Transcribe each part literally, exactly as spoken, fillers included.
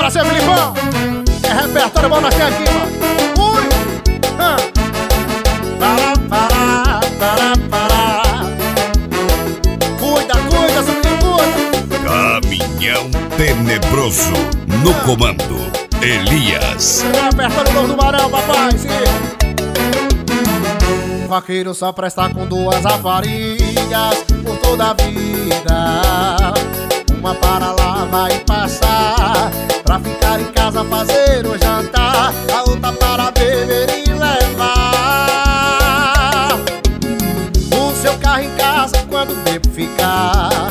pra ser Filipão. É repertório bom nós temos aqui, mano. Ui! Ah. Para, para, para, para. Cuida, cuida, seu menino, cuida. Caminhão Tenebroso no comando, Elias. Repertório novo do Barão, papai, sim. Vaqueiro só presta com duas raparigas por toda a vida. Uma para lá vai passar, pra ficar em casa fazer o jantar. A outra para beber e levar o seu carro em casa quando bebo ficar.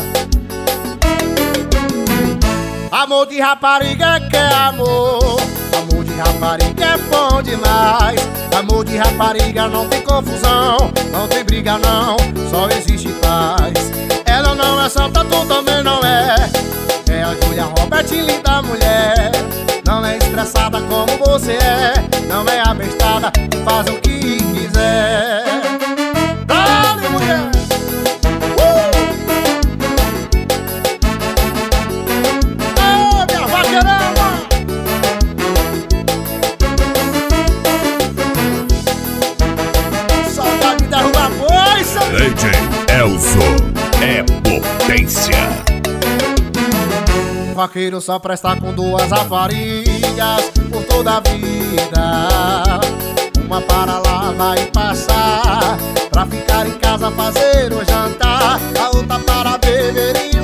Amor de rapariga que é amor, amor de rapariga é bom demais. Amor de rapariga não tem confusão, não tem briga não, só existe paz. Ela não é santa, tu também não é. É a Julia Roberts, linda mulher. Não é estressada como você é, não é abestada, faz o que quiser. Dale, mulher! Uh! Oh, minha vaqueirama! Saudade de derrubar coisa! D J Elzo é potência. Vaqueiro só presta com duas raparigas por toda a vida. Uma para lá vai passar, pra ficar em casa fazer o jantar. A outra para beber e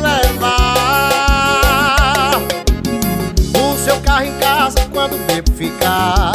levar o seu carro em casa quando bebo ficar.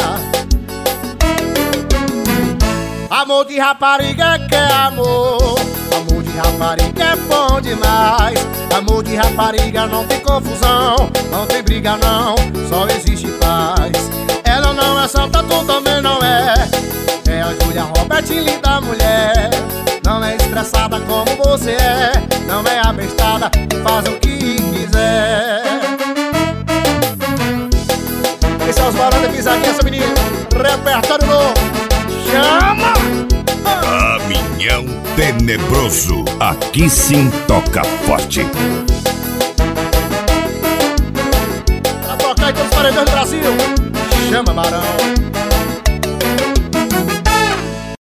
Amor de rapariga que é amor, amor de rapariga é bom demais. Amor de rapariga não tem confusão, não tem briga não, só existe paz. Ela não é santa, tu também não é. É a Julia Roberts, linda mulher. Não é estressada como você é, não é abestada, faz o que quiser. Esse é os barões da pisadinha, essa menina. Repertório novo. Chama! Caminhão Tenebroso, aqui sim toca forte. Pra tocar em todos os paredões do Brasil. Chama, Barão.